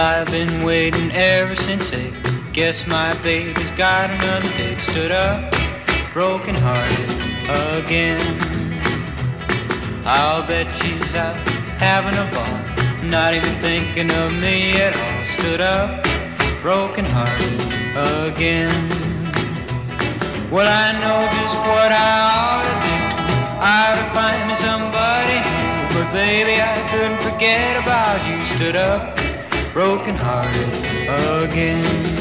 I've been waiting ever since 8. Guess my baby's got another date. Stood up, broken hearted again. I'll bet she's out having a ball, not even thinking of me at all. Stood up, broken hearted again. Well, I know just what I ought to do. I ought to find me somebody new. But baby, I couldn't forget about you. Stood up, broken hearted again.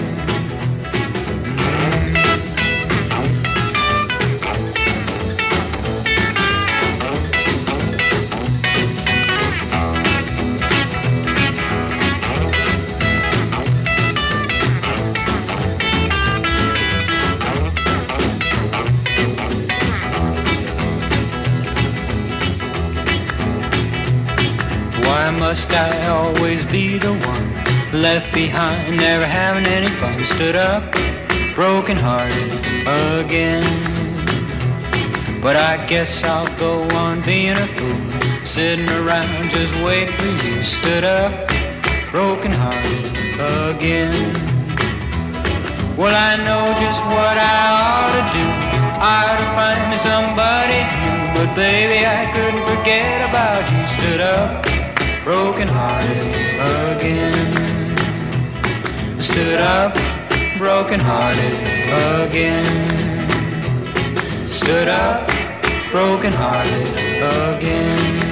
Why must I always be the one left behind, never having any fun? Stood up, broken hearted again. But I guess I'll go on being a fool, sitting around just waiting for you. Stood up, broken hearted again. Well, I know just what I ought to do. I ought to find me somebody new. But baby, I couldn't forget about you. Stood up, broken hearted again. Stood up, broken hearted again. Stood up, broken hearted again.